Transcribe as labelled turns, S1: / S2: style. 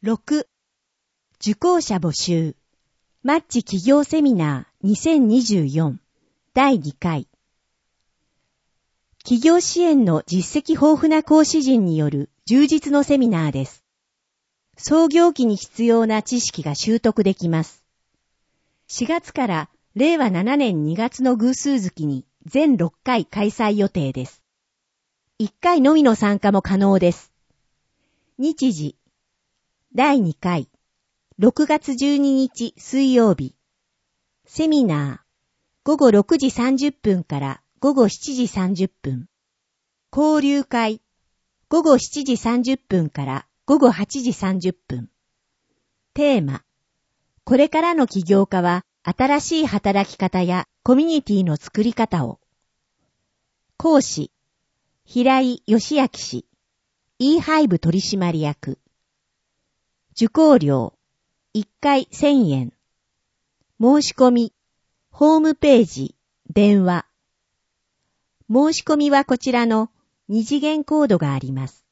S1: 6. 受講者募集。マッチ企業セミナー2024第2回。企業支援の実績豊富な講師陣による充実のセミナーです。創業期に必要な知識が習得できます。4月から令和7年2月の偶数月に全6回開催予定です。1回のみの参加も可能です。日時。第2回。6月12日水曜日。セミナー。午後6時30分から午後7時30分。交流会。午後7時30分から午後8時30分。テーマ。これからの起業家は新しい働き方やコミュニティの作り方を。講師。平井義明氏。E-Hive 取締役。受講料。1回1000円。申し込み。ホームページ。電話。申し込みはこちらの2次元コードがあります。